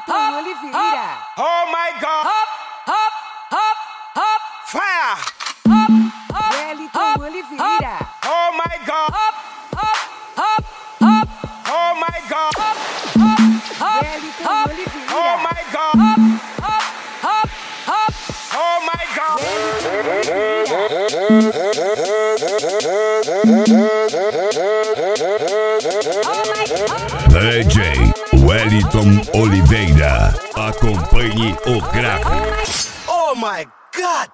Wellington Oliveira. Oh my God. Fire. Wellington Oliveira. Oh my God. Oh my God. Wellington Oliveira. Oh my God. Oh my God. DJ Wellington Oliveira. Acompanhe o gráfico. Oh my God.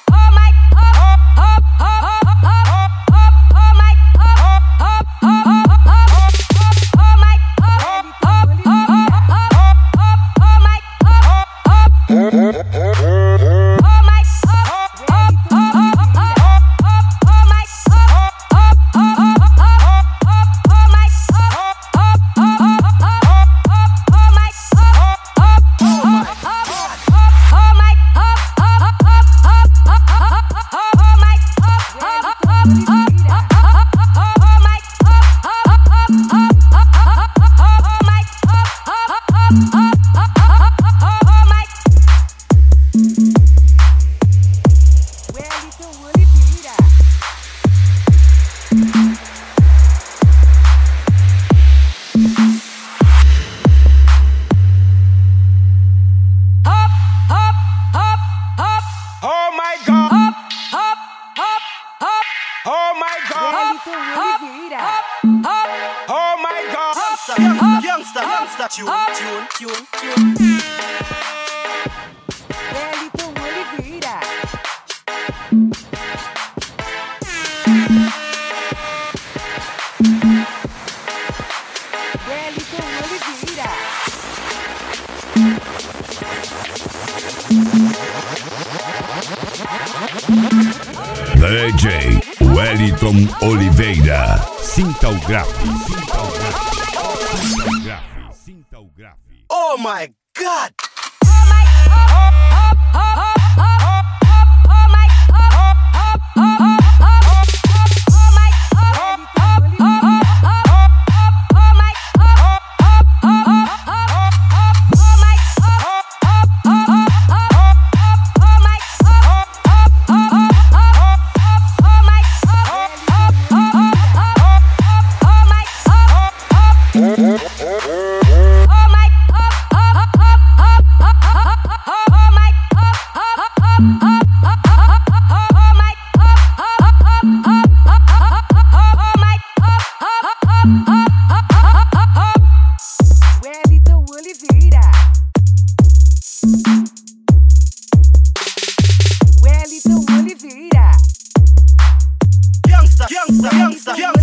Oh my God. Youngster. Tune. Wellington Oliveira. Wellington Oliveira. DJ Wellington Oliveira. Sinta o gráfico. Oh my God. Wellington Oliveira. Youngster.